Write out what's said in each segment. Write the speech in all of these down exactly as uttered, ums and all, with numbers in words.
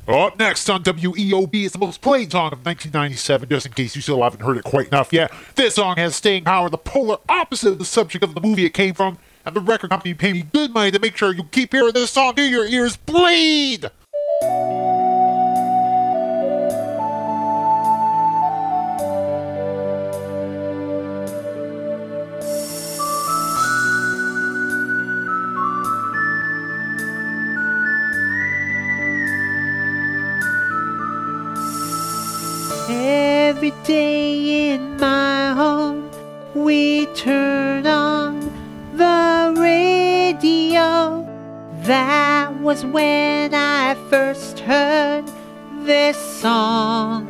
Up next on W E O B is the most played song of nineteen ninety-seven, just in case you still haven't heard it quite enough yet. This song has staying power, the polar opposite of the subject of the movie it came from, and the record company paid me good money to make sure you keep hearing this song till your ears bleed! Every day in my home, we turn on the radio. That was when I first heard this song.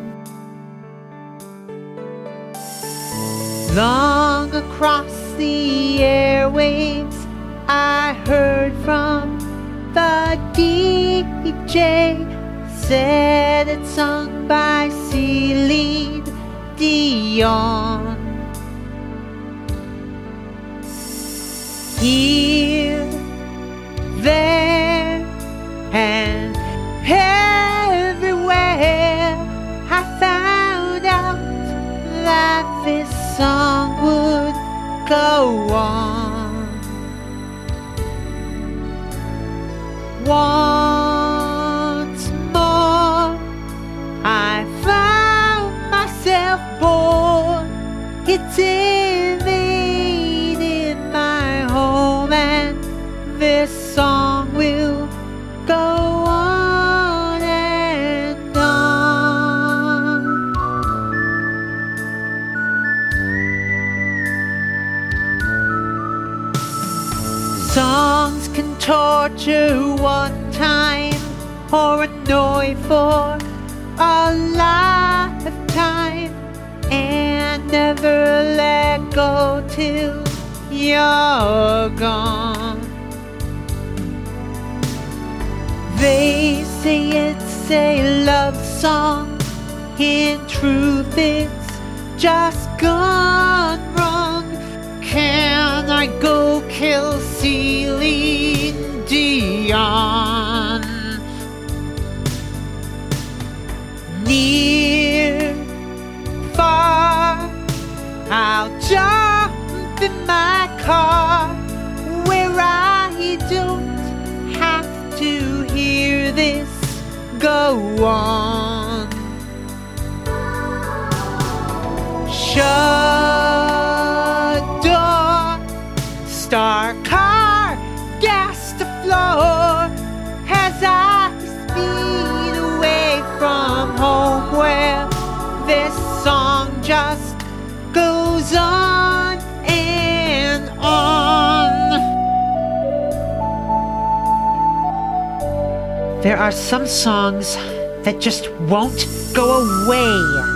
Long across the airwaves, I heard from the D J. Said it's sung by Celine Dion. Here, there, and everywhere, I found out that this song would go on. Once more, I found myself bored. It's invaded my home, and this song will go on and on. Songs can torture one time or annoy for a lifetime, and never let go till you're gone. They say it's a love song, in truth it's just gone wrong. Can I go kill Celine Dion? Near, far, I'll jump in my car, where I don't have to hear this go on. Shut door, star car, gas to floor, as I speed away from home, where this song just goes on and on. There are some songs that just won't go away.